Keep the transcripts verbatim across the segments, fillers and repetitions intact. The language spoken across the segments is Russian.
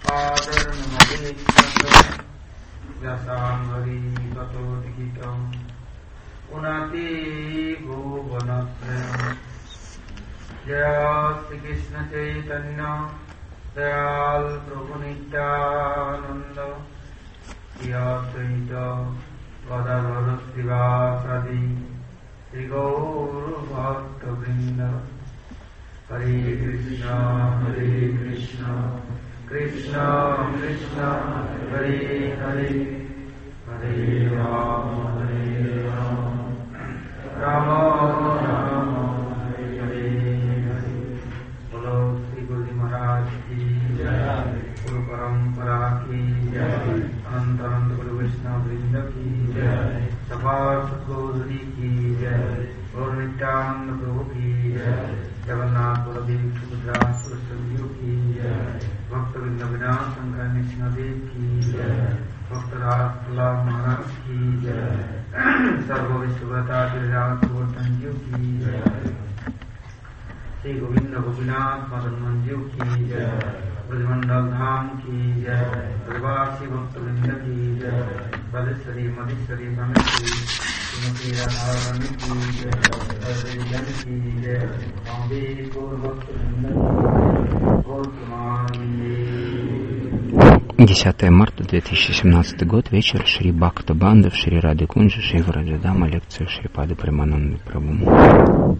десятое марта две тысячи семнадцатый год, вечер, Шри Бхакта Банда в Шри Радhe Кунджа, Шри Враджадама, лекция Шрипады Премананды Прабху.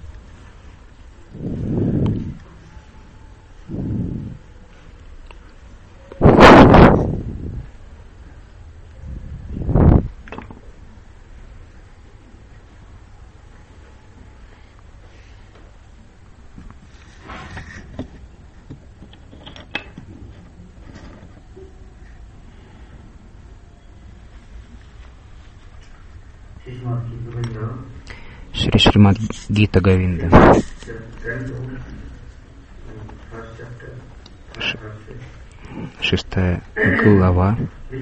Шри Шримад Гита Говинда. Ш... Шестая глава,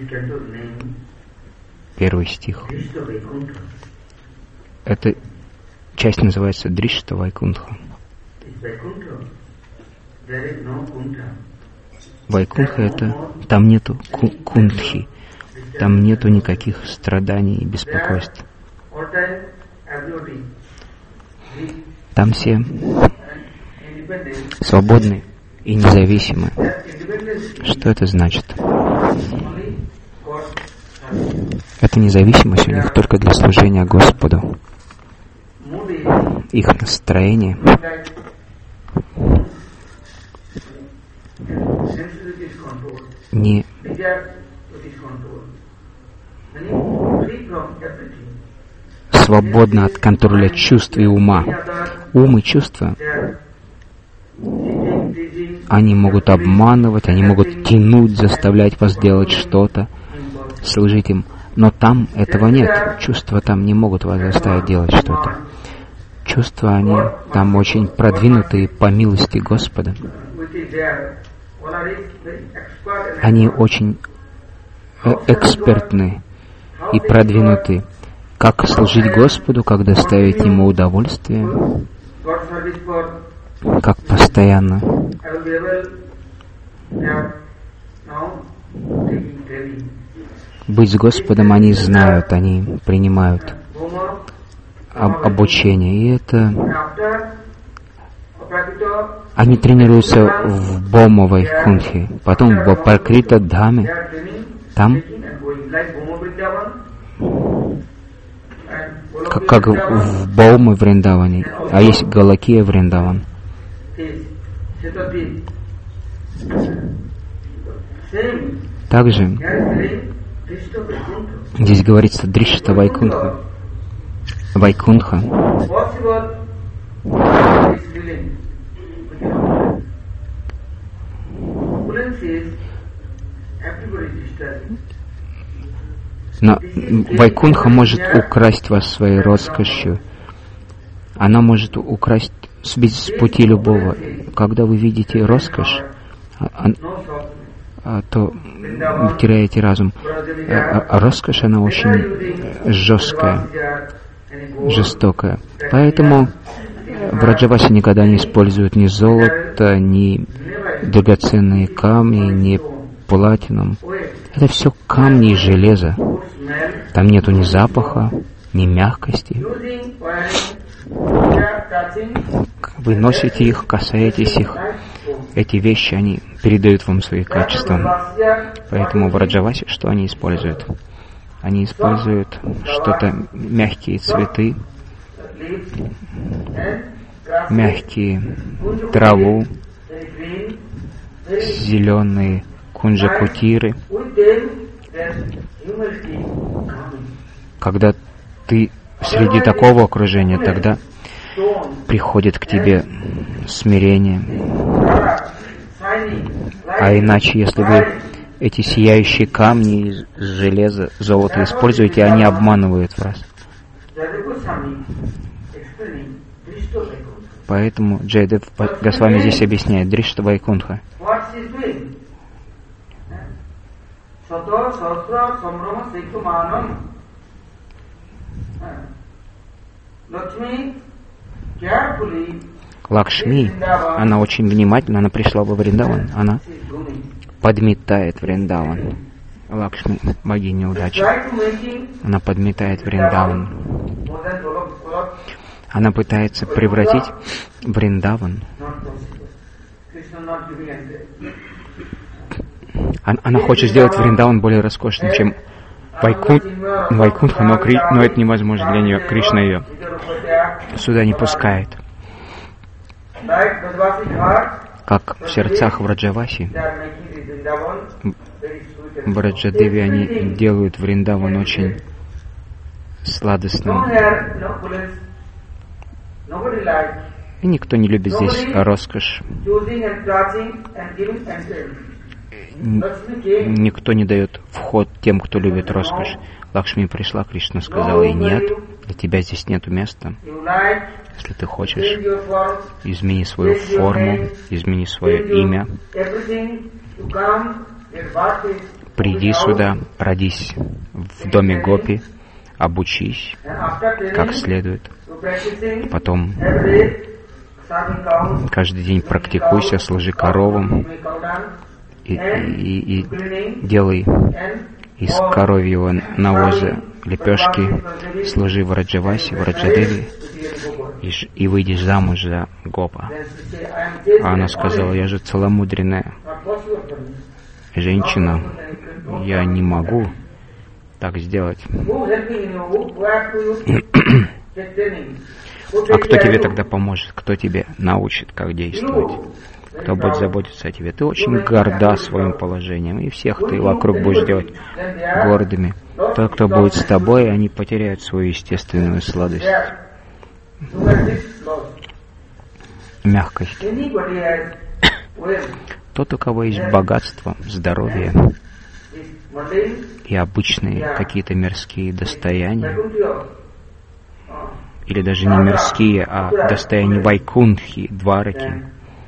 первый стих. Эта часть называется Дришта Вайкунтха. Вайкунтха — это там нету ку- кунтхи, там нету никаких страданий и беспокойств. Там все свободны и независимы. Что это значит? Эта независимость у них только для служения Господу. Их настроение не свободно от контроля чувств и ума. Ум и чувства, они могут обманывать, они могут тянуть, заставлять вас делать что-то, служить им. Но там этого нет. Чувства там не могут вас заставить делать что-то. Чувства, они там очень продвинутые по милости Господа. Они очень э- экспертны и продвинуты. Как служить Господу, как доставить Ему удовольствие, как постоянно быть с Господом, они знают, они принимают об- обучение. И это... Они тренируются в Бомовой Кунтхе, потом в Пракрита Дхаме. Там, как, как в Бауме Вриндаване, а есть Галакия Вриндаван. Также здесь говорится Дришта Вайкунтха. Вайкунтха. Но Вайкунтха может украсть вас своей роскошью. Она может украсть, сбить с пути любого. Когда вы видите роскошь, а, а, то вы теряете разум. А, а роскошь, она очень жесткая, жестокая. Поэтому в Раджавасе никогда не используют ни золото, ни драгоценные камни, ни платинум. Это все камни и железо. Там нету ни запаха, ни мягкости. Вы носите их, касаетесь их. Эти вещи, они передают вам свои качества. Поэтому в Враджавасе что они используют? Они используют что-то, мягкие цветы, мягкие траву, зеленые кунджакутиры. Когда ты среди такого окружения, тогда приходит к тебе смирение. А иначе, если вы эти сияющие камни из железа, золота используете, они обманывают вас. Поэтому Джайадев Госвами здесь объясняет Дришта Вайкунтха. Лакшми, она очень внимательна, она пришла во Вриндаван, она подметает Вриндаван. Лакшми, богиня удачи, она подметает Вриндаван. Она пытается превратить Вриндаван. Она хочет сделать Вриндаван более роскошным, чем Вайкун, Вайкунтха, но, Кри, но это невозможно для нее. Кришна ее сюда не пускает. Как в сердцах Враджаваси, Враджадеви, они делают Вриндаван очень сладостным. И никто не любит здесь роскошь. Никто не дает вход тем, кто любит роскошь. Лакшми пришла, Кришна сказала ей: нет, для тебя здесь нету места. Если ты хочешь, измени свою форму, измени свое имя, приди сюда, родись в доме Гопи, обучись как следует. Потом каждый день практикуйся, служи коровам и, и, и делай из коровьего навоза лепешки, служи Враджавасе, Враджадеви, и, и выйдешь замуж за Гопа. А она сказала: я же целомудренная женщина, я не могу так сделать. А кто тебе тогда поможет? Кто тебе научит, как действовать? Кто будет заботиться о тебе? Ты очень горда своим положением, и всех ты вокруг будешь делать гордыми. Тот, кто будет с тобой, они потеряют свою естественную сладость, мягкость. Тот, у кого есть богатство, здоровье и обычные какие-то мирские достояния, или даже не мирские, а достояния Вайкунтхи, Двараки,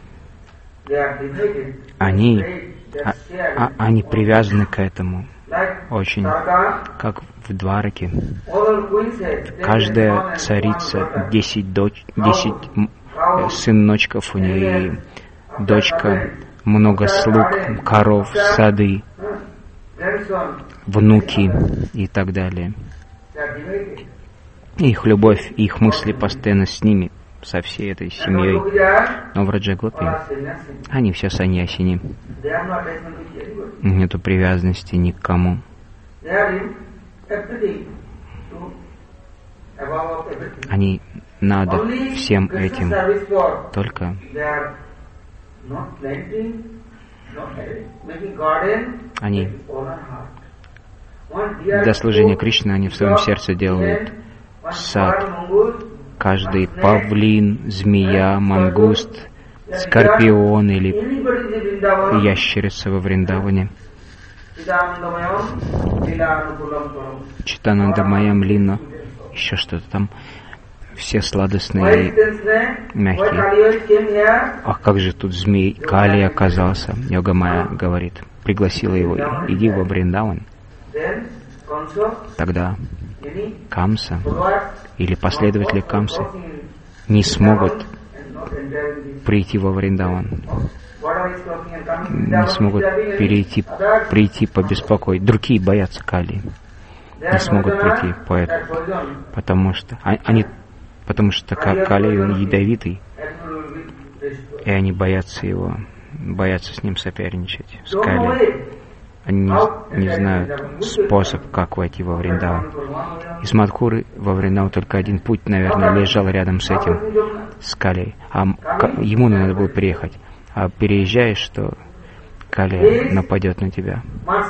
они, а, а, они привязаны к этому очень, как в Двараке. Каждая царица, десять, дочь, десять сыночков у нее, и дочка, много слуг, коров, сады, внуки и так далее. Их любовь, их мысли постоянно с ними, со всей этой семьей. Но в Раджагопи они все саньясини. Нету привязанности ни к кому. Они надо всем этим. Только они для служения Кришны, они в своем сердце делают сад. Каждый павлин, змея, мангуст, скорпион или ящерица во Вриндаване. Читанандамаям лина, еще что-то там. Все сладостные и мягкие. А как же тут змей Кали оказался? Йогамая говорит, пригласила его: иди во Вриндаван. Тогда Камса или последователи Камсы не смогут прийти во Вриндаван. не смогут перейти, прийти побеспокоить. Другие боятся Кали, не смогут прийти, поэтому, потому что они, потому что Кали он ядовитый, и они боятся его, боятся с ним соперничать, с Кали. Они не, не знают способ, как войти во Вриндаван. Из Мадхуры во Вриндаван только один путь, наверное, лежал рядом с этим, с Калей. А ему надо было приехать. А переезжаешь, что Кали нападет на тебя.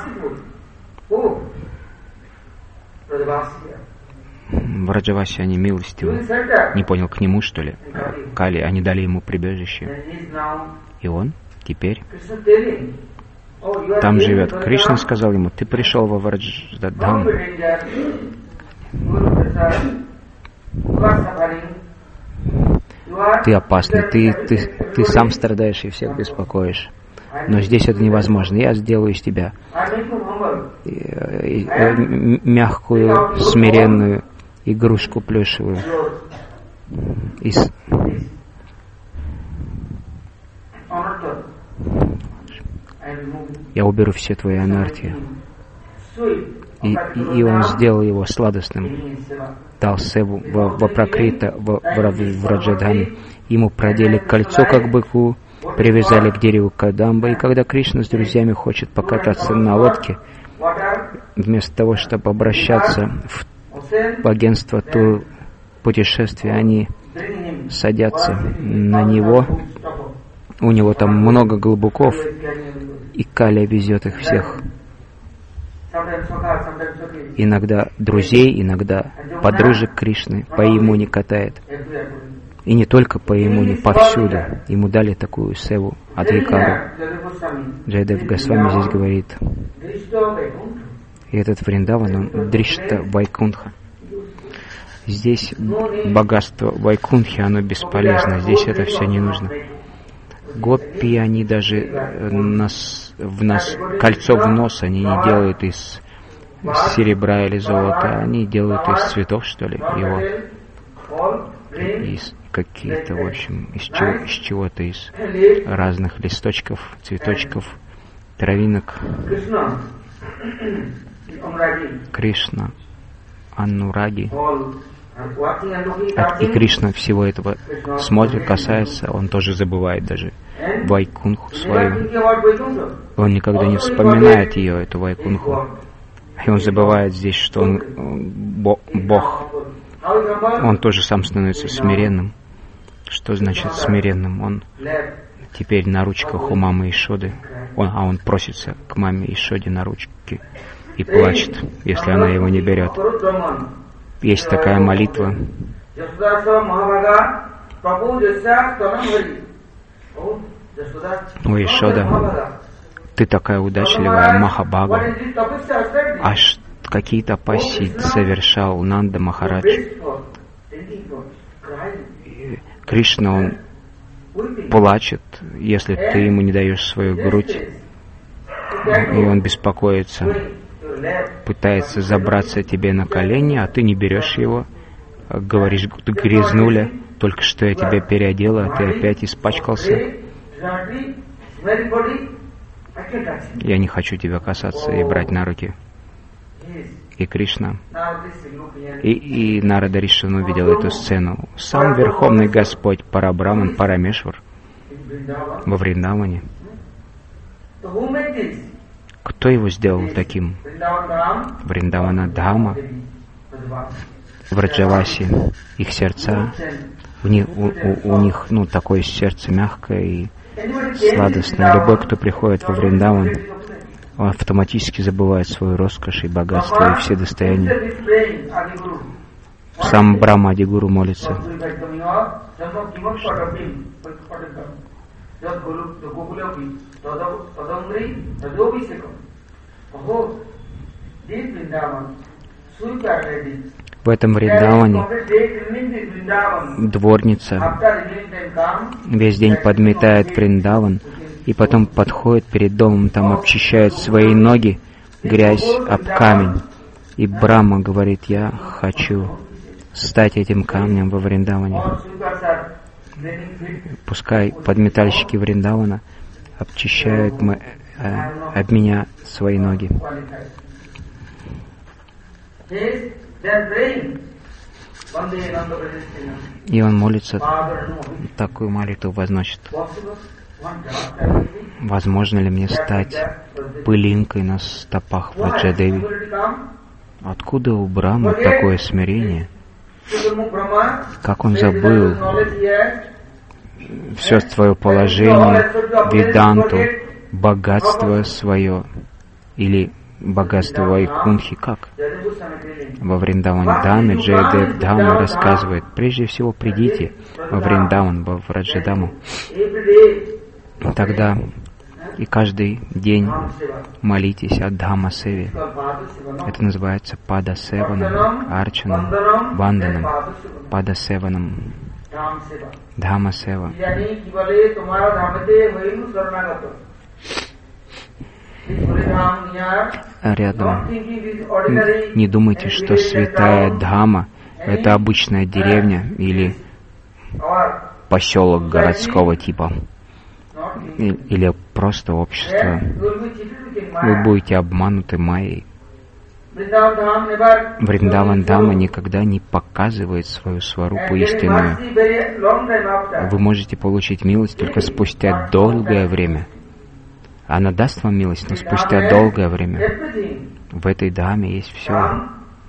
В Раджавасе они милостивы. Не понял, к нему, что ли? Кали, они дали ему прибежище. И он теперь... Там живет. Кришна сказал ему: ты пришел во Враджадхам. Ты опасный, ты, ты, ты сам страдаешь и всех беспокоишь. Но здесь это невозможно. Я сделаю из тебя мягкую, смиренную игрушку плюшевую. Из... Я уберу все твои анархии. И, и, и он сделал его сладостным. Дал севу в, в Пракрита, в, в, в Раджадхаме. Ему продели кольцо, как быку, привязали к дереву Кадамба. И когда Кришна с друзьями хочет покататься на лодке, вместо того, чтобы обращаться в агентство тур путешествия, они садятся на него. У него там много голубуков, и Кали везет их всех. Иногда друзей, иногда подружек Кришны по Ямуне катает. И не только по Ямуне, повсюду. Ему дали такую севу, Адхикару. Джайадев Госвами здесь говорит. И этот Вриндаван, он Дришта Вайкунха. Здесь богатство Вайкунхи, оно бесполезно. Здесь это все не нужно. Гопи, они даже нас, в нас кольцо в нос, они не делают из серебра или золота, они делают из цветов, что ли, его, из какие-то, в общем, из, чего, из чего-то, из разных листочков, цветочков, травинок. Кришна, Анураги. И Кришна всего этого смотрит, касается, он тоже забывает даже Вайкунху свою. Он никогда не вспоминает ее, эту Вайкунху. И он забывает здесь, что он Бог. Он тоже сам становится смиренным. Что значит смиренным? Он теперь на ручках у мамы Ишоды. Он, а он просится к маме Ишоде на ручки и плачет, если она его не берет. Есть такая молитва. О, Ишода, ты такая удачливая, Махабага. А какие тапаси совершал Нанда Махарадж? Кришна, он плачет, если ты ему не даешь свою грудь, и он беспокоится, пытается забраться тебе на колени, а ты не берешь его, говоришь: ты грязнуля, только что я тебя переодела, а ты опять испачкался. Я не хочу тебя касаться и брать на руки. И Кришна, и, и Нарада Ришин увидел эту сцену. Сам Верховный Господь Парабраман Парамешвар во Вриндаване. Кто его сделал таким? Вриндавана Дхама, в Раджавасе, их сердца, у них, у, у, у них ну, такое сердце мягкое и сладостное. Любой, кто приходит во Вриндаван, он автоматически забывает свою роскошь и богатство и все достояния. Сам Брахма Адигуру молится. В этом Вриндаване дворница весь день подметает Вриндаван, и потом подходит перед домом, там обчищает свои ноги, грязь об камень. И Брахма говорит: я хочу стать этим камнем во Вриндаване. Пускай подметальщики Вриндавана обчищает мы, э, об меня свои ноги. И он молится, такую молитву возносит. Возможно ли мне стать пылинкой на стопах Ваджрадеви? Откуда у Брамы такое смирение? Как он забыл все свое положение, веданту, богатство свое или богатство Вайкунхи? Как? Во Вриндаване Даме Джайадев Дхама рассказывает: прежде всего придите во Вриндаван, во Враджадаму. Тогда и каждый день молитесь о Дхамма-севе. Это называется Пада-севанам, Арчанам, Ванданам, Пада-севанам, Дхамма-сева. Рядом. Не думайте, что святая Дхамма — это обычная деревня или поселок городского типа, или просто общество. Вы будете обмануты майей. Вриндаван Дама никогда не показывает свою сварупу истинную. Вы можете получить милость только спустя долгое время. Она даст вам милость, но спустя долгое время. В этой Даме есть все.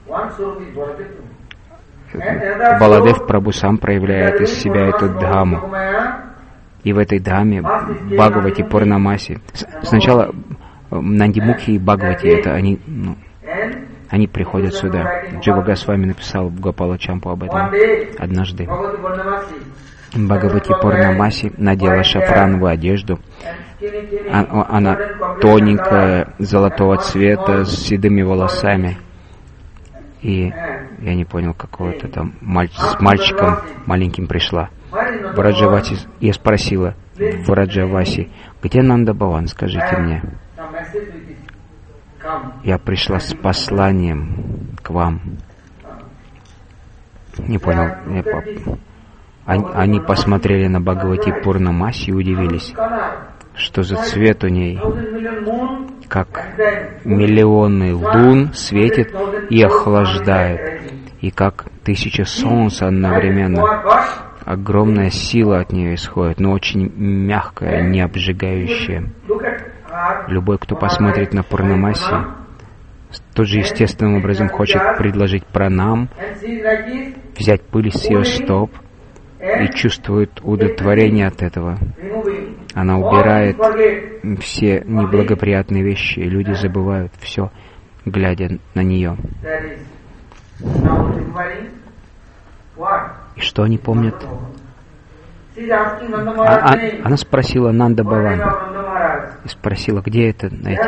Баладев Прабху сам проявляет из себя эту Дхаму. И в этой Дхаме Бхагавати Пурнамаси. Сначала Нандимукхи и Бхагавати, это они, ну, они приходят сюда. Джива Госвами написал в Гопала Чампу об этом однажды. Бхагавати Пурнамаси надела шафрановую одежду. Она тоненькая, золотого цвета, с седыми волосами. И я не понял, какого-то там мальч- с мальчиком маленьким пришла. Враджаваси, я спросила Враджаваси: где Нанда Бхаван, скажите мне. Я пришла с посланием к вам. Не понял. Я по... они, они посмотрели на Бхагавати Пурнамаси и удивились, что за цвет у ней, как миллионы лун светит и охлаждает, и как тысяча солнц одновременно. Огромная сила от нее исходит, но очень мягкая, не обжигающая. Любой, кто посмотрит на Пурнамаси, тот же естественным образом хочет предложить пранам, взять пыль с ее стоп и чувствует удовлетворение от этого. Она убирает все неблагоприятные вещи, и люди забывают все, глядя на нее. И что они помнят? А, а, она спросила Нанда Бхаван и спросила, где это найти.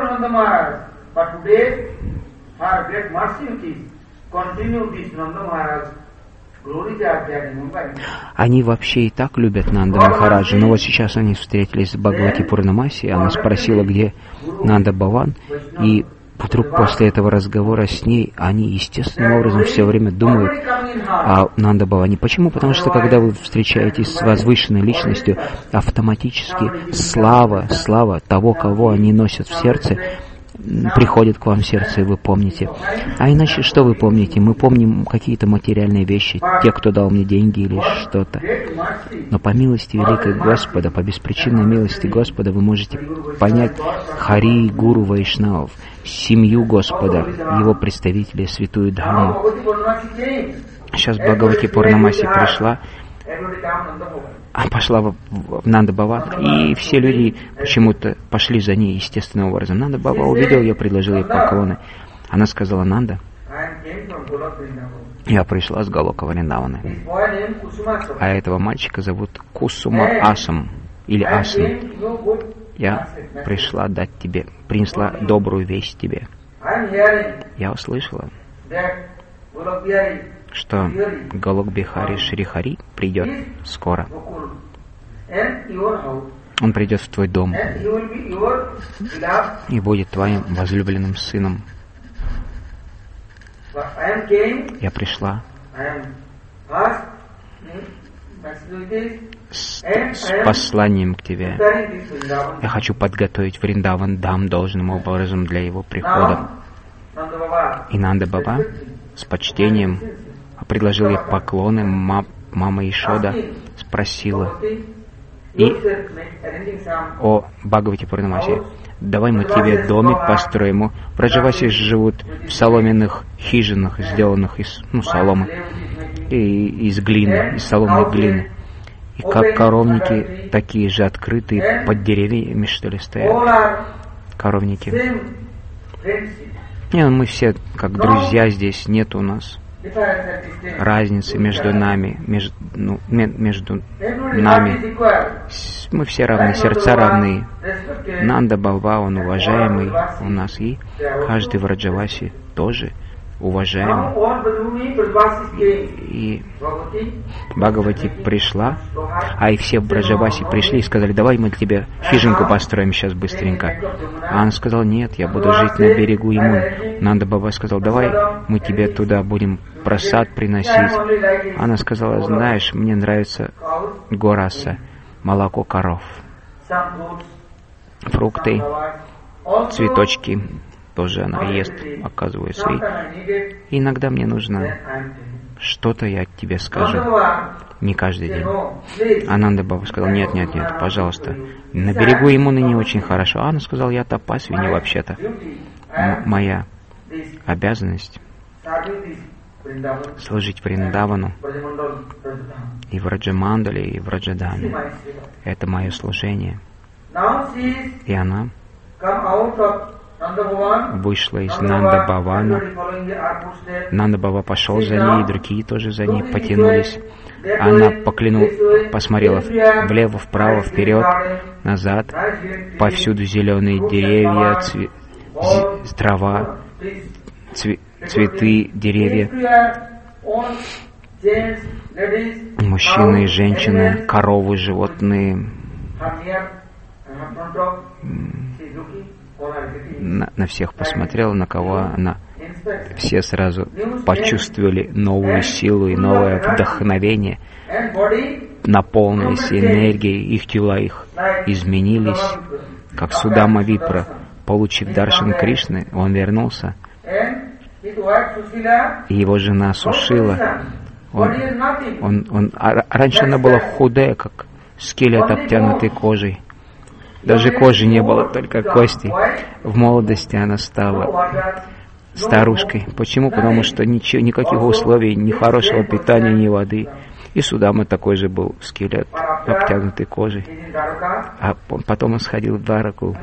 Они вообще и так любят Нанда Махараджа, но вот сейчас они встретились с Бхагавати Пурнамаси, она спросила, где Нанда Бхаван, и вдруг после этого разговора с ней они естественным образом все время думают о Нанда Бхаване. Почему? Потому что когда вы встречаетесь с возвышенной личностью, автоматически слава, слава того, кого они носят в сердце, приходит к вам в сердце, и вы помните. А иначе что вы помните? Мы помним какие-то материальные вещи, те, кто дал мне деньги или что-то. Но по милости великой Господа, по беспричинной милости Господа, вы можете понять Хари, Гуру, Вайшнавов, семью Господа, его представителей, святую Дхамму. Сейчас Бхагавати Пурнамаси пришла, а пошла в, в Нанда Бхаван, и все люди почему-то пошли за ней естественным образом. Нанда Бхава увидел ее, предложил ей поклоны. Она сказала: Нанда, я пришла с Галока Вриндавана, а этого мальчика зовут Кусума Асам, или Асан. Я пришла дать тебе, принесла добрую весть тебе. Я услышала, что Галок Бихари Шри Хари придет скоро. Он придет в твой дом и будет твоим возлюбленным сыном. Я пришла с, с посланием к тебе. Я хочу подготовить Вриндаван Дам должным образом для его прихода. И Нанда Баба с почтением предложил ей поклоны. Мама Ишода спросила и о Бхагавати Пурнамасе: давай мы тебе домик построим. Враджаваси живут в соломенных хижинах, сделанных из ну, соломы, и из глины, из соломы и глины. И как коровники, такие же открытые, под деревьями, что ли, стоят коровники. Не, мы все как друзья здесь, нет у нас разницы между нами, между, ну, между нами. Мы все равны, сердца равны. Нанда Баба, он уважаемый у нас, и каждый Враджаваси тоже уважаемый. И Бхагавати пришла, а и все Враджаваси пришли и сказали: давай мы тебе хижинку построим сейчас быстренько. А она сказала: нет, я буду жить на берегу Ямуны. Нанда Баба сказал: давай мы тебе туда будем просад приносить. Она сказала: знаешь, мне нравится гораса, молоко коров, фрукты, цветочки. Тоже она ест, оказывается. И иногда мне нужно что-то, я тебе скажу. Не каждый день. Ананда Баба сказал: нет, нет, нет, пожалуйста. На берегу Ямуны не очень хорошо. А она сказала: я тапасвини вообще-то. М- моя обязанность служить Вриндавану и Враджамандале, и Враджадане. Это мое служение. И она вышла из Нанда Бавана. Нанда Бава пошел за ней, и другие тоже за ней потянулись. Она поклянула, посмотрела влево, вправо, вперед, назад. Повсюду зеленые деревья, цве, з, трава, цве, цветы, деревья. Мужчины и женщины, коровы, животные. На, на всех посмотрела, на кого она. Все сразу почувствовали новую силу и новое вдохновение, наполнились энергией, их тела их изменились, как Судама Випра, получив даршан Кришны, он вернулся, и его жена Сушила. Он, он, он, а раньше она была худая, как скелет, обтянутый кожей. Даже кожи не было, только кости. В молодости она стала старушкой. Почему? Потому что ничего, никаких условий, ни хорошего питания, ни воды. И Судама такой же был скелет, обтянутый кожей. А потом он сходил в Двараку.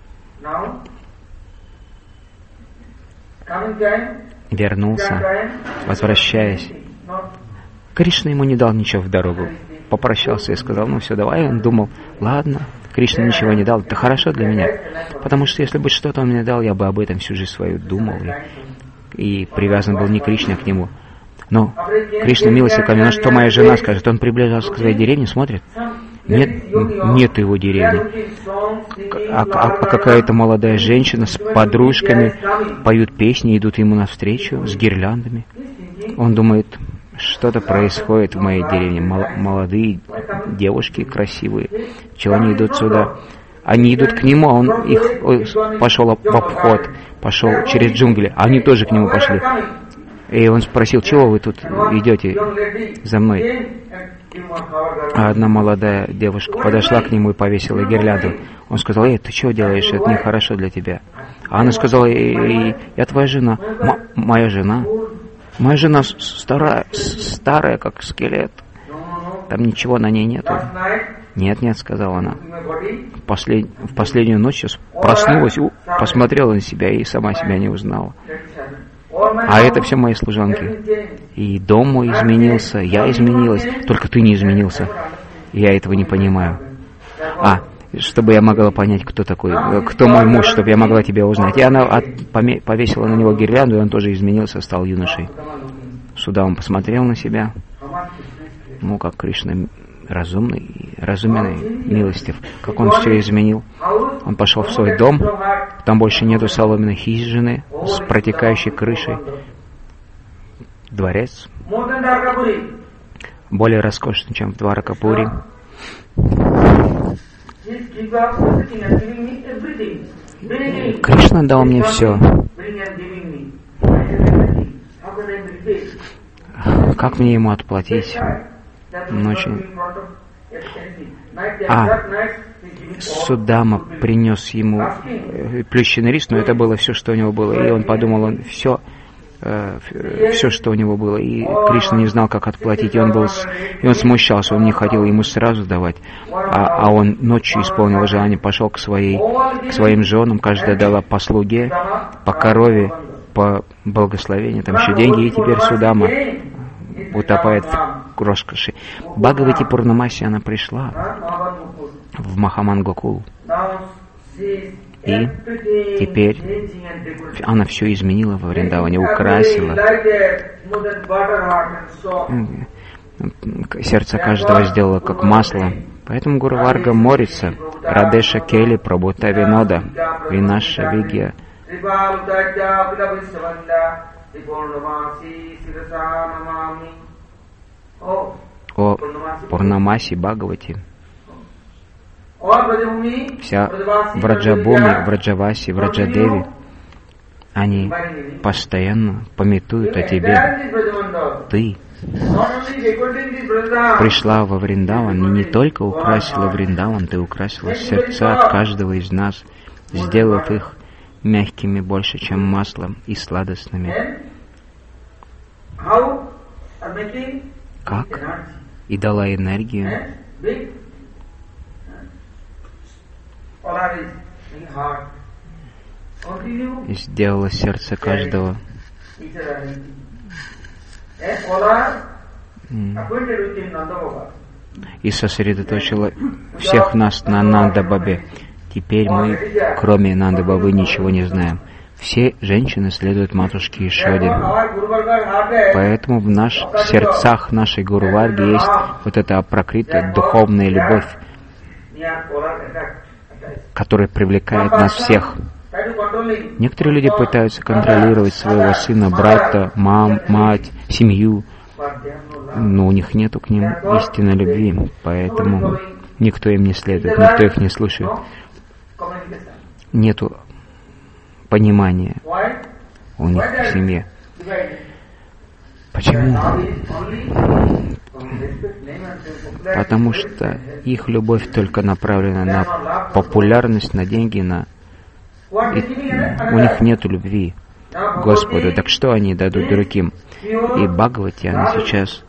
Вернулся, возвращаясь. Кришна ему не дал ничего в дорогу. Попрощался и сказал: ну все, давай. Он думал: ладно, Кришна ничего не дал, это хорошо для меня. Потому что если бы что-то он мне дал, я бы об этом всю жизнь свою думал. И, и привязан был не Кришна к нему. Но Кришна милостив ко мне, ну что моя жена скажет? Он приближался к своей деревне, смотрит. Нет, нет его деревни. А, а, а какая-то молодая женщина с подружками поют песни, идут ему навстречу с гирляндами. Он думает: что-то происходит в моей деревне. Мол- молодые девушки красивые. Чего они идут сюда? Они идут к нему, а он их ой, пошел в обход, пошел через джунгли. А они тоже к нему пошли. И он спросил: чего вы тут идете за мной? А одна молодая девушка подошла к нему и повесила гирлянду. Он сказал: эй, ты чего делаешь? Это нехорошо для тебя. А она сказала: эй, я твоя жена. М- моя жена? Моя жена старая, старая, как скелет. Там ничего на ней нету. Нет, нет, сказала она. Послед... В последнюю ночь проснулась, посмотрела на себя и сама себя не узнала. А это все мои служанки. И дом мой изменился, я изменилась, только ты не изменился. Я этого не понимаю. А, чтобы я могла понять, кто такой, кто мой муж, чтобы я могла тебя узнать. И она от, поме, повесила на него гирлянду, и он тоже изменился, стал юношей. Сюда он посмотрел на себя. Ну, как Кришна разумный, разуменный, милостив. Как он все изменил. Он пошел в свой дом. Там больше нету соломенной хижины с протекающей крышей. Дворец. Более роскошный, чем в Дваракапури. Кришна дал мне все. Как мне ему отплатить? Ночью. А Судама принес ему плющенный рис, но это было все, что у него было. И он подумал, он все, э, все, что у него было. И Кришна не знал, как отплатить. И он, был, и он смущался, он не хотел ему сразу давать. А, а он ночью исполнил желание, пошел к, своей, к своим женам, каждая дала по слуге, по корове, по благословению, там еще деньги. И теперь Судама утопает в роскоши. Бхагавати Пурнамаси она пришла в Махаман Гокул. И теперь она все изменила во Вриндаване, украсила. Сердце каждого сделала как масло. Поэтому Гуру Варга молится: Радеша Кели Прабhuta Винода Винаша Вигья. О Пурнамаси Бхагавати, вся Враджабуми, Враджаваси, Враджадеви, они постоянно памятуют о тебе. Ты пришла во Вриндаван, и не только украсила Вриндаван, ты украсила сердца каждого из нас, сделав их мягкими больше, чем маслом, и сладостными. Как? И дала энергию. И сделала сердце каждого и сосредоточила всех нас на Нанда-бабе. Теперь мы, кроме Нанда-бабы, ничего не знаем. Все женщины следуют матушке Ишоде. Поэтому в наш, в сердцах нашей Гуру Варги есть вот эта прокрытая духовная любовь, которая привлекает нас всех. Некоторые люди пытаются контролировать своего сына, брата, мам, мать, семью, но у них нету к ним истинной любви, поэтому никто им не следует, никто их не слушает. Нету понимания у них в семье. Почему? Потому что их любовь только направлена на популярность, на деньги, на... И у них нет любви к Господу. Так что они дадут другим? И Бхагавати, она сейчас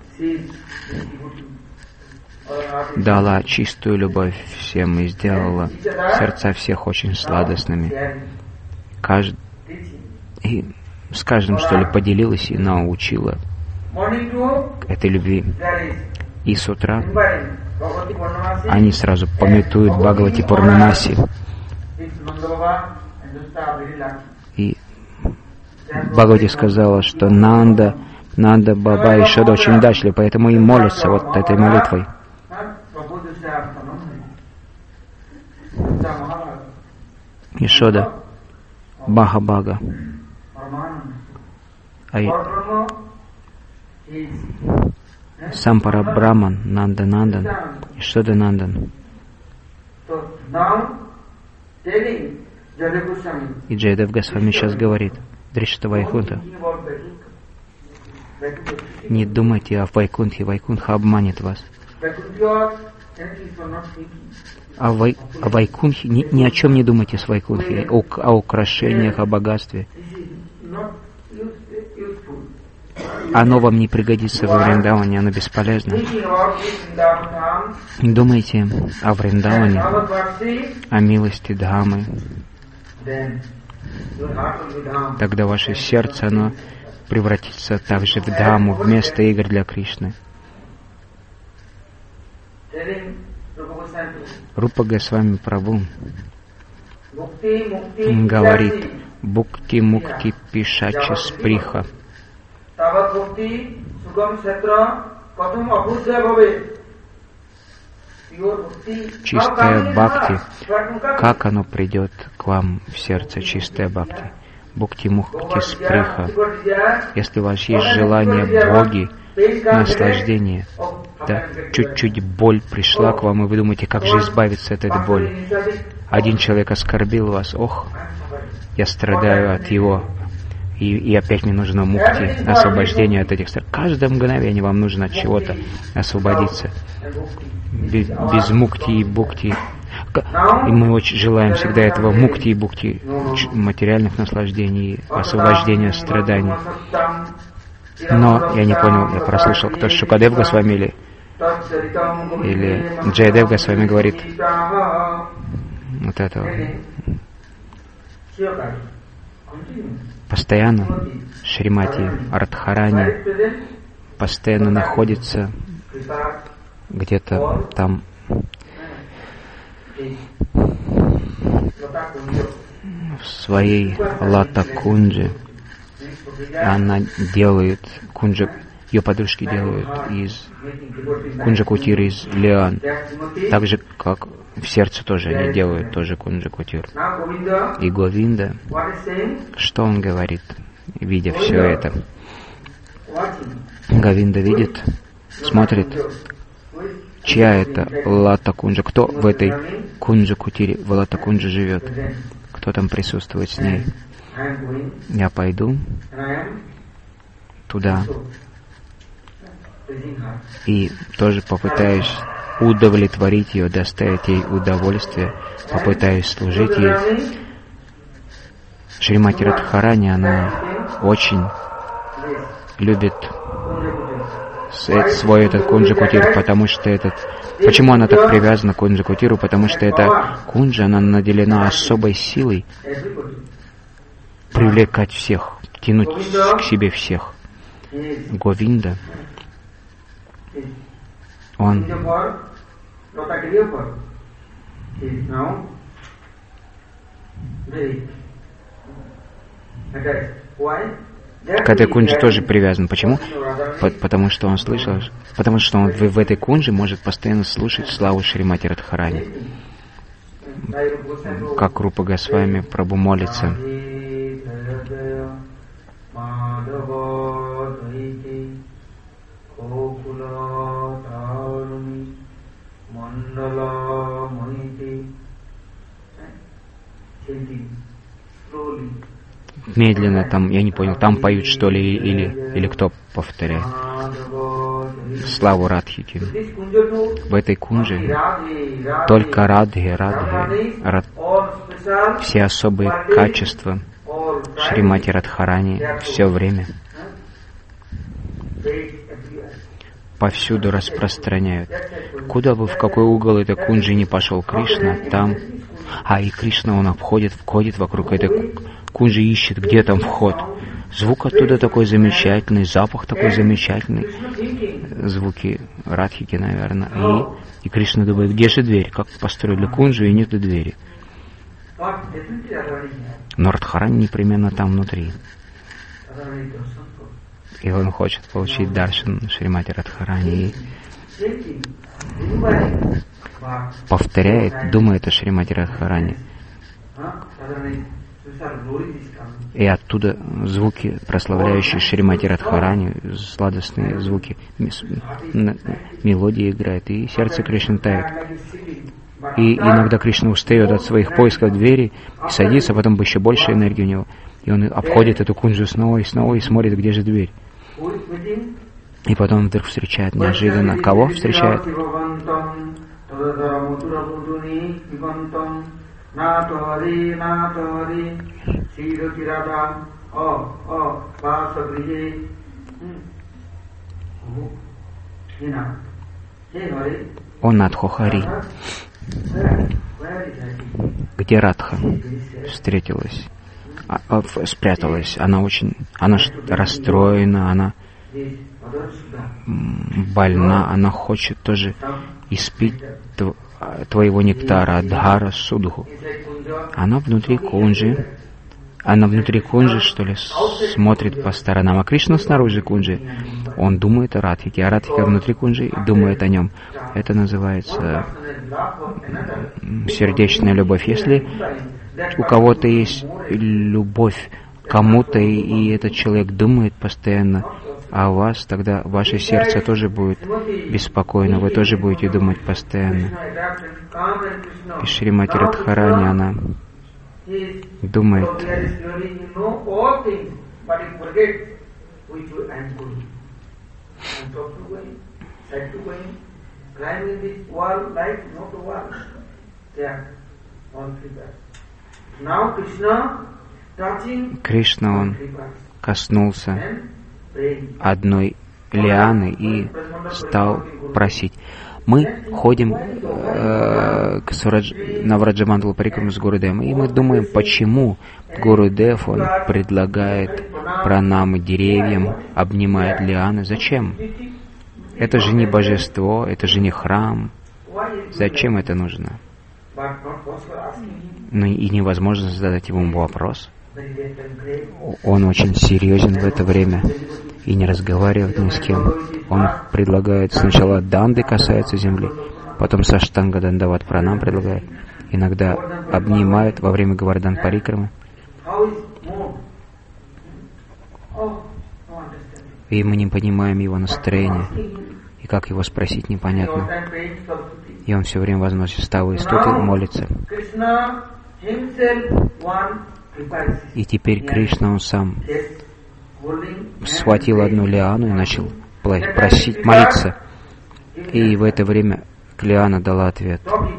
дала чистую любовь всем и сделала сердца всех очень сладостными. Кажд... И с каждым, что ли, поделилась и научила этой любви. И с утра они сразу памятуют Бхагавати Пурнамаси. И Бхагавати сказала, что Нанда, Нанда, Баба и Шода очень удачливы, поэтому и молятся вот этой молитвой. Ишода, Бага-Бага. А сам Парабраман, Нанда Нандан, Ишода Нандан. И Джайадев Госвами сейчас говорит: Дришта Вайкунта, не думайте о Вайкунтхе, Вайкунтха обманет вас. О, вай, о Вайкунтхе, ни, ни о чем не думайте с Вайкунтхе, о, о украшениях, о богатстве. Оно вам не пригодится во Вриндаване, оно бесполезно. Думайте о Вриндаване, о милости Дхамы. Тогда ваше сердце, оно превратится также в Дхаму, вместо игр для Кришны. Рупа Госвами Прабху говорит: Бхукти Мукти Пишачи Сприха. Чистая бхакти, как оно придет к вам в сердце, чистая бхакти? Бхукти Мукти Сприха. Если у вас есть желание боги, наслаждение. Да, чуть-чуть боль пришла к вам, и вы думаете, как же избавиться от этой боли. Один человек оскорбил вас, ох, я страдаю от его, и, и опять мне нужно мукти, освобождение от этих страхов. Каждое мгновение вам нужно от чего-то освободиться. Без, без мукти и букти. И мы очень желаем всегда этого мукти и букти, материальных наслаждений, освобождения от страданий. Но я не понял, я прослушал, кто Шукадев Госвами или, или Джайадев Госвами говорит вот этого. Постоянно Шримати Радхарани постоянно находится где-то там в своей Лата-кунджи. Она делает кунджа, ее подружки делают из кунджа-кутир из лиан, так же как в сердце тоже они делают тоже кунджа-кутир. И Говинда, что он говорит, видя все это? Говинда видит, смотрит, чья это Лата-кунджа, кто в этой кунджа-кутире, в Лата-кунджа живет, кто там присутствует с ней. Я пойду туда и тоже попытаюсь удовлетворить ее, доставить ей удовольствие, попытаюсь служить ей. Шримати Радхарани, она очень любит свой этот кунджа-кутир, потому что этот... Почему она так привязана к кунджа-кутиру? Потому что эта кунджа, она наделена особой силой привлекать всех, тянуть к себе всех. Говинда, он к этой кунже тоже привязан. Почему? Потому что он слышал, потому что он в, в этой кунже может постоянно слушать славу Шримати Радхарани. Как Рупа Госвами Прабху молится. Медленно там, я не понял, там поют что ли, или, или кто повторяет? Славу Радхики. В этой кунже только Радхи, Радхи, Рад... все особые качества Шримати Радхарани все время повсюду распространяют. Куда бы, в какой угол этой кунджи не пошел Кришна, там... А и Кришна, он обходит, входит вокруг этой кунджи, ищет, где там вход. Звук оттуда такой замечательный, запах такой замечательный. Звуки Радхики, наверное. И, и Кришна думает, где же дверь? Как построили кунджу, и нет двери. Но Радхарани непременно там внутри. И он хочет получить даршан Шримати Радхарани. И повторяет, думает о Шримати Радхарани. И оттуда звуки, прославляющие Шримати Радхарани, сладостные звуки, мелодии играет, и сердце Кришны тает. И иногда Кришна устает от своих поисков двери, садится, потом еще больше энергии у него. И он обходит эту кунджу снова и снова и смотрит, где же дверь. И потом он вдруг встречает неожиданно. Кого встречает? Он Надхохари. Где Радха встретилась, а, а, спряталась. Она очень, она расстроена, она больна, она хочет тоже испить тв, твоего нектара, Адхара Судху. Она внутри кунджи, она внутри кунджи, что ли, смотрит по сторонам, а Кришна снаружи кунджи. Он думает о Радхике, а Радхика внутри кунджи думает о нем. Это называется сердечная любовь. Если у кого-то есть любовь к кому-то, и этот человек думает постоянно а у вас тогда ваше сердце тоже будет беспокойно, вы тоже будете думать постоянно. И Шримати Радхарани, она думает, Кришна, он коснулся одной лианы и стал просить. Мы ходим э, к Сурадж... Навраджамандалу Парикраму с Гурудевом, и мы думаем, почему Гурудев, он предлагает пранамы деревьям, обнимает лианы. Зачем? Это же не божество, это же не храм. Зачем это нужно? Ну и невозможно задать ему вопрос. Он очень серьезен в это время и не разговаривает ни с кем. Он предлагает сначала данды, касается земли, потом саштанга дандават пранам предлагает, иногда обнимает во время Говардан Парикрамы. И мы не понимаем его настроение, и как его спросить, непонятно. И он все время возносит ставы и стуты, молится. И теперь Кришна, он сам схватил одну лиану и начал просить, молиться. И в это время лиана дала ответ.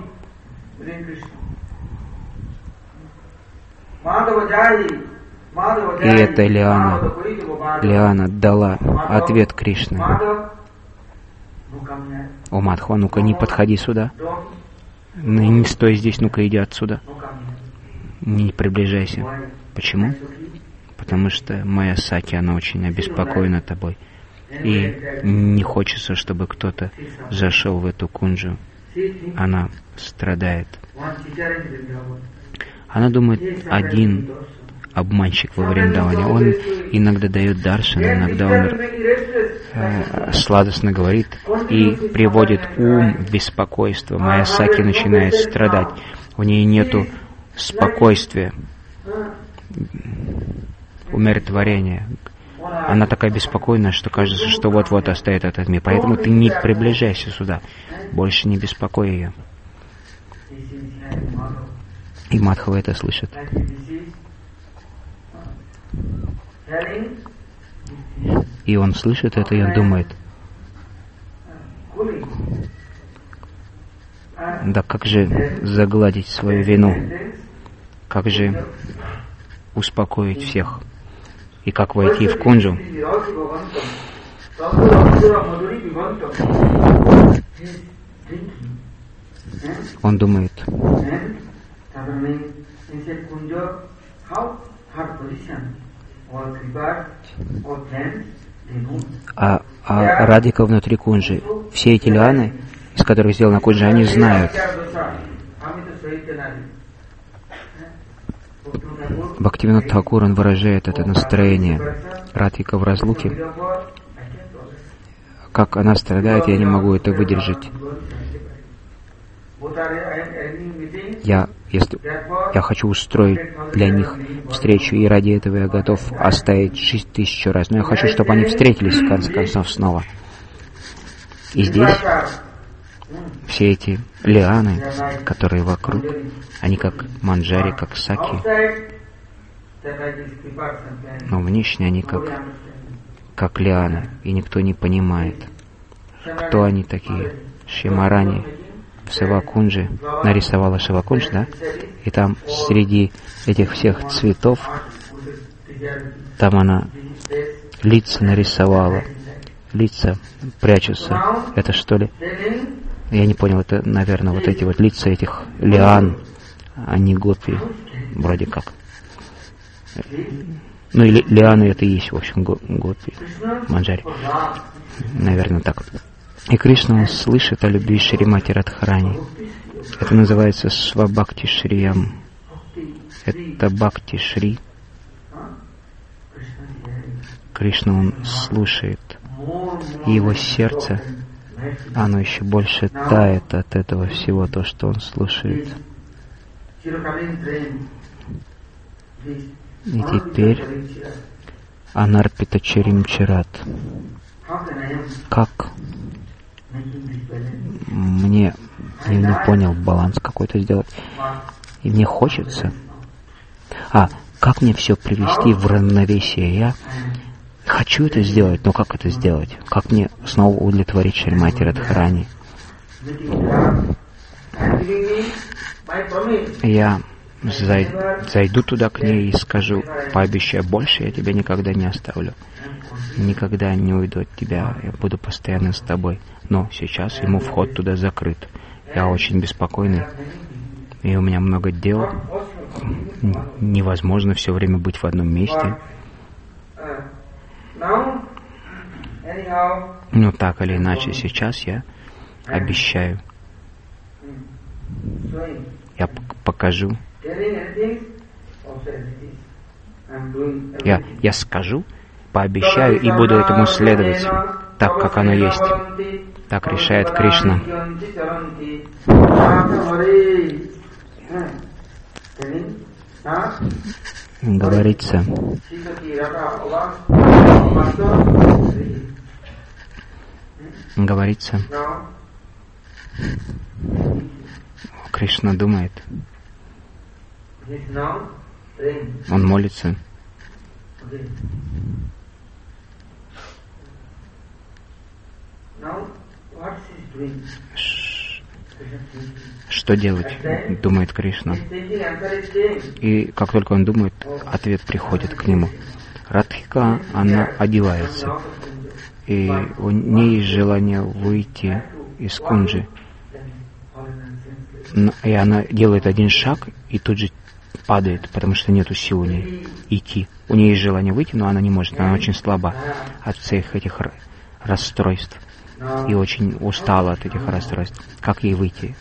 И эта лиана, лиана дала ответ Кришне. О, Мадхва, ну-ка не подходи сюда. Не стой здесь, ну-ка иди отсюда. Не приближайся. Почему? Потому что моя Саки, она очень обеспокоена тобой. И не хочется, чтобы кто-то зашел в эту кунджу. Она страдает. Она думает, один обманщик во Вриндаване. Он иногда дает даршан, иногда он э, сладостно говорит и приводит ум в беспокойство. Моя Саки начинает страдать. У нее нету спокойствия, умиротворения. Она такая беспокойная, что кажется, что вот-вот оставит этот мир. Поэтому ты не приближайся сюда. Больше не беспокой ее. И Мадхава это слышит. И он слышит это, и он думает, да как же загладить свою вину? Как же успокоить всех? И как войти в кунджу? Он думает, а, а Радхика внутри кунджи, все эти лианы, из которых сделана кунджа, они знают. Бхактивинод Тхакур, он выражает это настроение. Радхика в разлуке. Как она страдает, я не могу это выдержать. Я, если, я хочу устроить для них встречу, и ради этого я готов оставить жизнь тысячу раз. Но я хочу, чтобы они встретились, в конце концов, снова. И здесь все эти лианы, которые вокруг, они как манджари, как саки. Но внешне они как, как лианы, и никто не понимает, кто они такие. Шимарани в Севакунджи нарисовала Шивакундж, да? И там среди этих всех цветов, там она лица нарисовала. Лица прячутся. Это что ли? Я не понял, это, наверное, вот эти вот лица этих лиан, а не гопи, вроде как. Ну, или лианы это и есть, в общем, гопи, манджари. Наверное, так. И Кришна, он слышит о любви Шримати Радхарани. Это называется Свабхакти Шриям. Это Бхакти Шри. Кришна, он слушает. И его сердце, оно еще больше тает от этого всего, то, что он слушает. И теперь Анарпита Чаримчарат. Как мне, я не понял, баланс какой-то сделать, и мне хочется, а, как мне все привести в равновесие? Я хочу это сделать, но как это сделать? Как мне снова удовлетворить Шримати Радхарани? Я зай, зайду туда к ней и скажу: пообещаю, больше я тебя никогда не оставлю. Никогда не уйду от тебя, я буду постоянно с тобой. Но сейчас ему вход туда закрыт. Я очень беспокойный, и у меня много дел. Невозможно все время быть в одном месте. Но так или иначе, сейчас я обещаю. Я покажу. Я, я скажу, пообещаю и буду этому следовать, так, как оно есть. Так решает Кришна. Говорится, говорится, Кришна думает, он молится. Что делать, думает Кришна. И как только он думает, ответ приходит к нему. Радхика, она одевается. И у нее есть желание выйти из кунджи. И она делает один шаг и тут же падает, потому что нету сил у нее идти. У нее есть желание выйти, но она не может. Она очень слаба от всех этих расстройств. И очень устала от этих расстройств. Как ей выйти?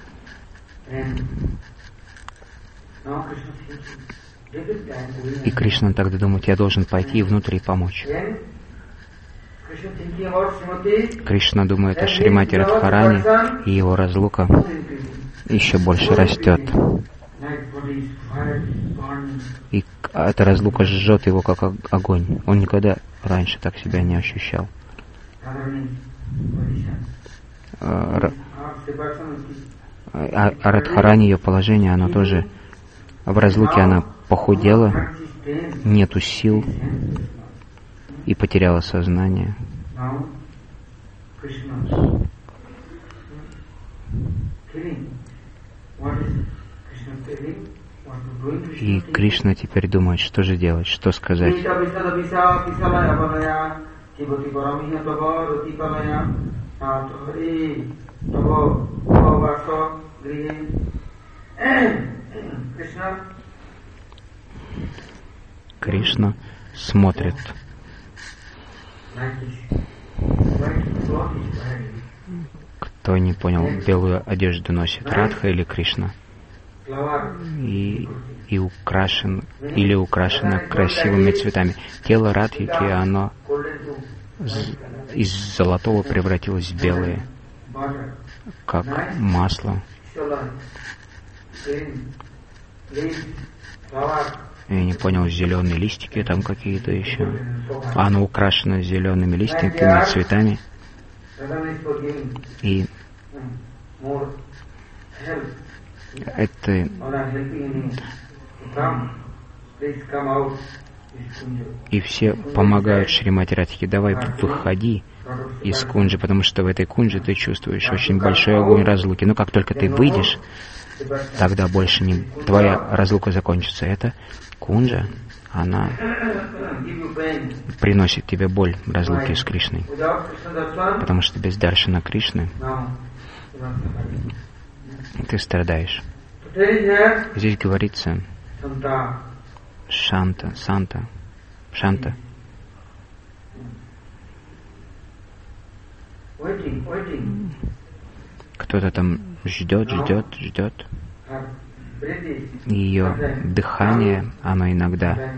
И Кришна тогда думает, я должен пойти внутрь и помочь. Кришна думает о Шримати Радхарани, и его разлука еще больше растет. И эта разлука жжет его, как огонь. Он никогда раньше так себя не ощущал. А, а Радхарани, ее положение, оно тоже в разлуке, она похудела, нету сил и потеряла сознание. И Кришна теперь думает, что же делать, что сказать. Кришна смотрит. Кто не понял, белую одежду носит Радха или Кришна? И, и украшен, или украшено красивыми цветами. Тело Радхики, оно из золотого превратилось в белое, как масло. Я не понял, зеленые листики там какие-то еще. Оно украшено зелеными листиками, цветами. И это и все помогают Шримати Радхике: давай выходи из кунджи, потому что в этой кунджи ты чувствуешь очень большой огонь разлуки. Но как только ты выйдешь, тогда больше не твоя разлука закончится. Это кунджа, она приносит тебе боль в разлуке с Кришной, потому что без даршана Кришны ты страдаешь. Здесь говорится Шанта, Санта, Шанта. Кто-то там ждет, ждет, ждет. Ее дыхание, оно иногда,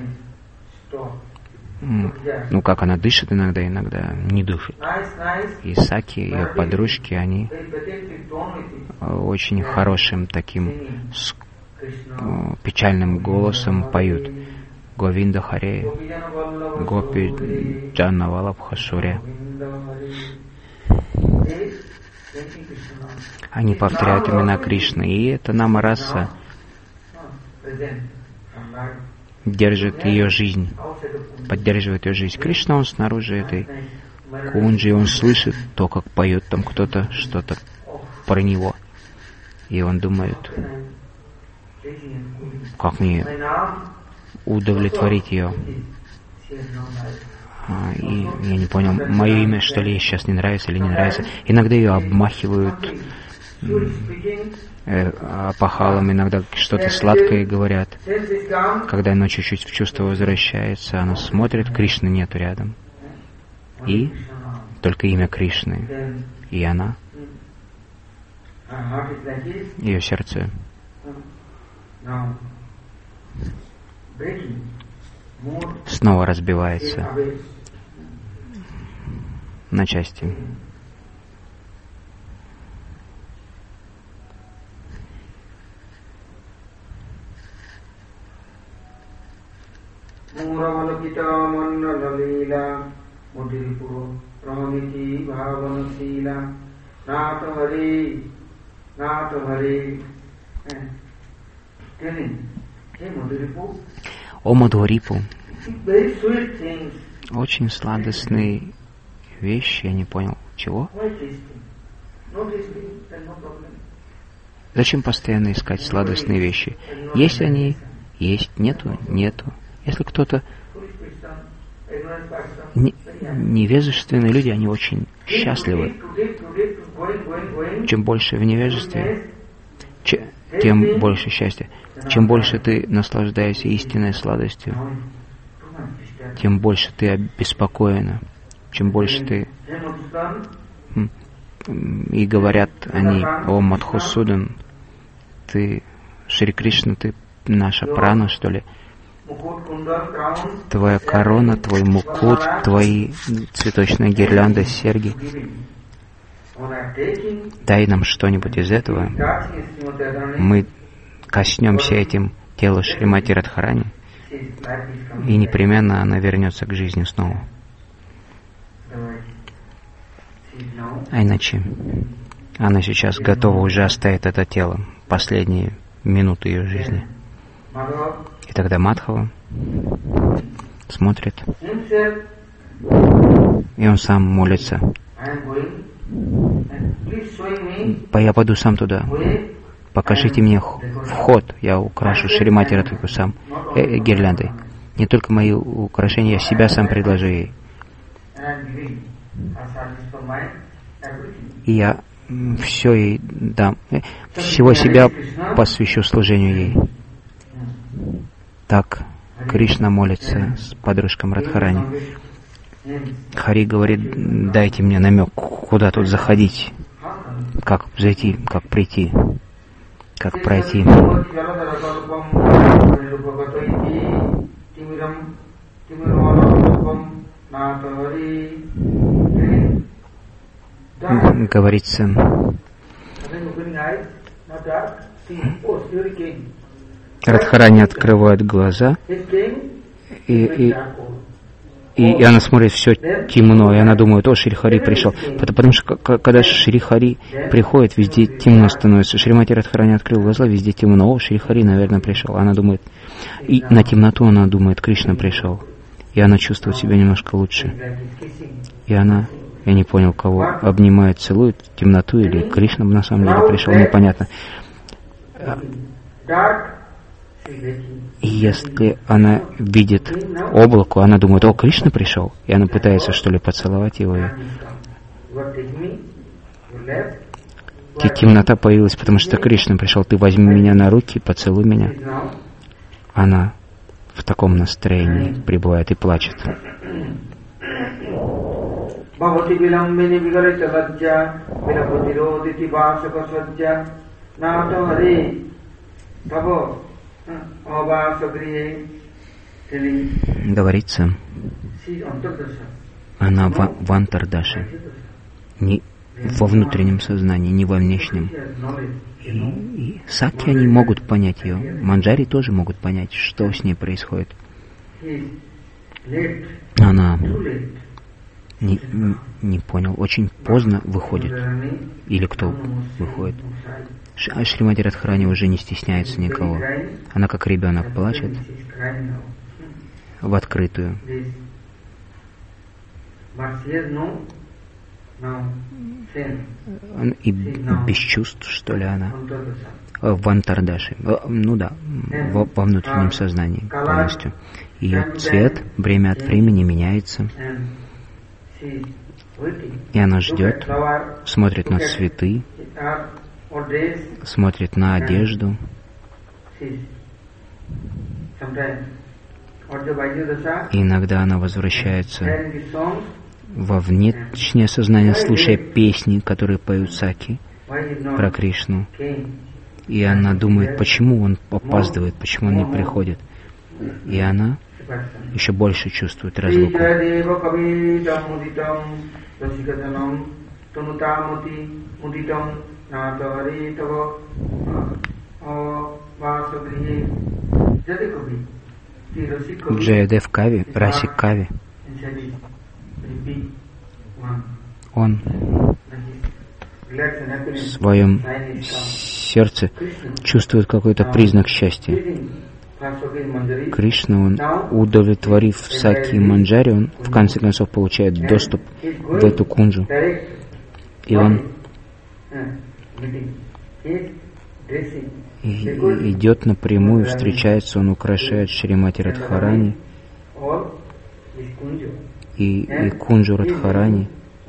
ну как она дышит иногда, иногда не дышит. И Саки, ее подружки, они очень хорошим таким печальным голосом поют. Говинда Харе, Гопи Джанна Валабха Шуре. Они повторяют имена Кришны, и эта Намараса держит ее жизнь, поддерживает ее жизнь. Кришна, он снаружи этой кунджи, он слышит то, как поет там кто-то что-то про него. И он думает, как мне удовлетворить ее. А, и я не понял, мое имя, что ли, ей сейчас не нравится или не нравится. Иногда ее обмахивают э, опахалом, иногда что-то сладкое говорят. Когда она чуть-чуть в чувство возвращается, она смотрит, Кришны нету рядом. И только имя Кришны. И она, ее сердце снова разбивается на части. О Мадхурипу, очень сладостные вещи, я не понял, чего? Зачем постоянно искать сладостные вещи? Есть они, есть, нету, нету. Если кто-то не, невежественные люди, они очень счастливы. Чем больше в невежестве, че, тем больше счастья. Чем больше ты наслаждаешься истинной сладостью, тем больше ты обеспокоена. Чем больше ты... И говорят они, о Мадхусудан, ты, Шри Кришна, ты наша прана, что ли? Твоя корона, твой мукут, твои цветочные гирлянды, серьги. Дай нам что-нибудь из этого. Мы коснемся этим тела Шримати Радхарани, и непременно она вернется к жизни снова. А иначе она сейчас готова уже оставить это тело, последние минуты ее жизни. И тогда Мадхава смотрит, и он сам молится. Я пойду сам туда. Покажите мне вход, я украшу Шримати Радхику сам э, э, гирляндой. Не только мои украшения, я себя сам предложу ей. И я все ей дам, э, всего себя посвящу служению ей. Так Кришна молится с подружком Радхарани. Хари говорит, дайте мне намек, куда тут заходить, как зайти, как прийти. Как пройти. Говорится, Радхарани открывает глаза, и, и, и, и она смотрит, все темно, и она думает, о, Шри Хари пришел. Потому что когда Шри Хари приходит, везде темно становится. Шримати Радхарани открыл глаза, везде темно, о, Шри Хари, наверное, пришел. Она думает, и на темноту она думает, Кришна пришел. И она чувствует себя немножко лучше. И она, я не понял, кого обнимает, целует, темноту или Кришна на самом деле пришел, непонятно. И если она видит облако, она думает, о, Кришна пришел, и она пытается, что ли, поцеловать его. И темнота появилась, потому что Кришна пришел, ты возьми меня на руки, поцелуй меня. Она в таком настроении пребывает и плачет. Говорится, она в, в антардаше, не во внутреннем сознании, не во внешнем. И, и сакьи, они могут понять ее, манджари тоже могут понять, что с ней происходит. она не, не понял, очень поздно выходит. Или кто выходит? А Шримати Радхарани уже не стесняется никого. Она как ребенок плачет в открытую. И без чувств, что ли, она? В антардаше. Ну да, во, во внутреннем сознании полностью. Ее цвет время от времени меняется. И она ждет, смотрит на цветы, смотрит на одежду. И иногда она возвращается во внешнее сознание, слушая песни, которые поют саки про Кришну. И она думает, почему он опаздывает, почему он не приходит. И она еще больше чувствует разлуку. Джаядев Кави, Расик Кави, он в своем сердце чувствует какой-то признак счастья. Кришна, он, удовлетворив саки и манджари, он в конце концов получает доступ в эту кунджу. И он и идет напрямую, встречается, он украшает Шримати Радхарани и, и кунджу Радхарани.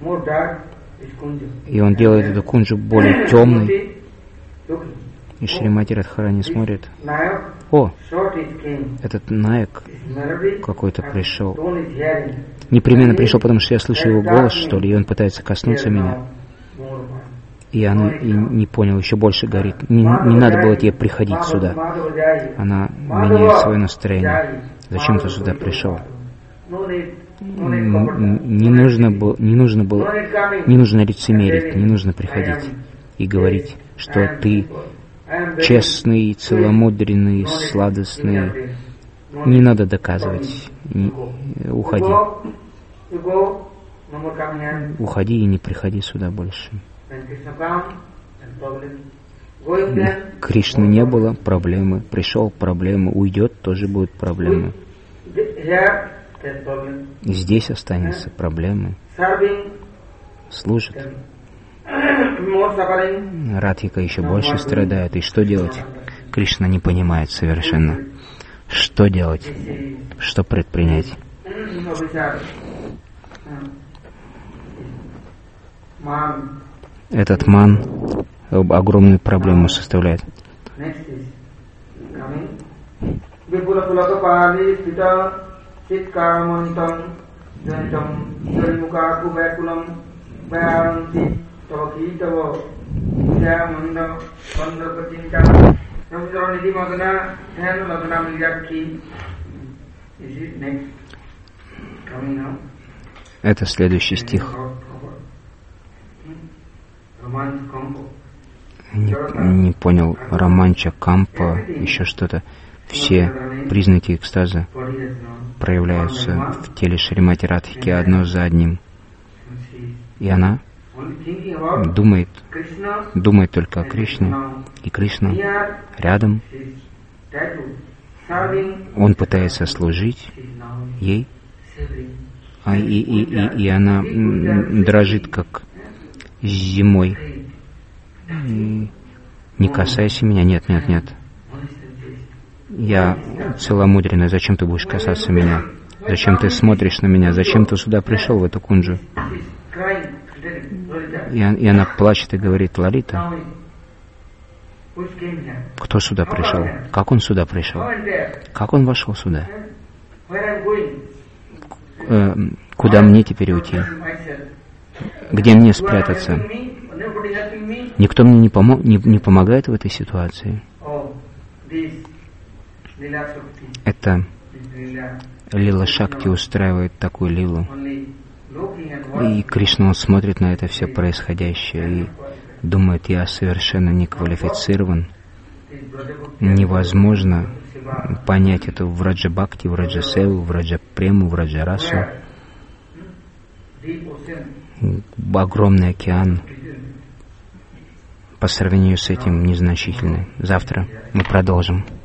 И он делает эту кунджу более темной. И Шримати Радхарани смотрит: о, этот Наек какой-то пришел. Непременно пришел, потому что я слышу его голос, что ли, и он пытается коснуться меня. И она и не понял, еще больше горит. Не, не надо было тебе приходить сюда. Она меняет свое настроение. Зачем ты сюда пришел? Не нужно было, не нужно было, не нужно лицемерить, не нужно приходить и говорить, что ты честный, целомудренный, сладостный. Не надо доказывать. Не, уходи. Уходи и не приходи сюда больше. Кришны не было, проблемы. Пришел, проблемы. Уйдет, тоже будут проблемы. Здесь останется проблемы. Служит. Радхика еще больше страдает. И что делать? Кришна не понимает совершенно. Что делать? Что предпринять? Этот ман огромную проблему составляет. Это следующий стих. Не, не понял, романча, кампа, еще что-то. Все признаки экстаза проявляются в теле Шримати Радхики одно за одним. И она думает, думает только о Кришне. И Кришна рядом. Он пытается служить ей, а и, и, и, и она дрожит, как зимой. И не касайся меня, нет, нет, нет. Я целомудренная, зачем ты будешь касаться меня? Зачем ты смотришь на меня? Зачем ты сюда пришел, в эту кунджу? И, и она плачет и говорит: Лалита, кто сюда пришел? Как он сюда пришел? Как он вошел сюда? Э, куда мне теперь уйти? Где мне спрятаться? Никто мне не, помо- не, не помогает в этой ситуации. Это Лила Шакти устраивает такую лилу. И Кришна, он смотрит на это все происходящее и думает: я совершенно не квалифицирован. Невозможно понять это в Раджа-бхакти, в Раджа-севу, в Раджа-прему, в Раджа-расу. Огромный океан по сравнению с этим незначительный. Завтра мы продолжим.